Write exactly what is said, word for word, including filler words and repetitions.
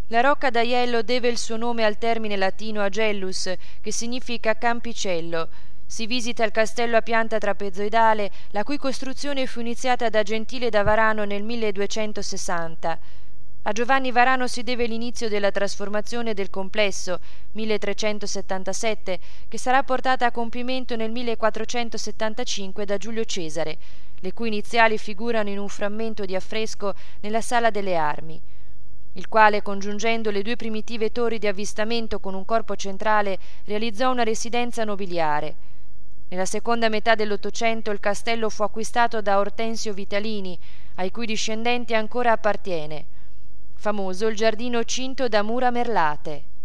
La rocca d'Aiello deve il suo nome al termine latino agellus, che significa campicello. Si visita il castello a pianta trapezoidale, la cui costruzione fu iniziata da Gentile da Varano nel milleduecentosessanta. A Giovanni Varano si deve l'inizio della trasformazione del complesso, milletrecentosettantasette, che sarà portata a compimento nel millequattrocentosettantacinque da Giulio Cesare, le cui iniziali figurano in un frammento di affresco nella Sala delle Armi, il quale, congiungendo le due primitive torri di avvistamento con un corpo centrale, realizzò una residenza nobiliare. Nella seconda metà dell'Ottocento il castello fu acquistato da Ortensio Vitalini, ai cui discendenti ancora appartiene. Famoso il giardino cinto da mura merlate.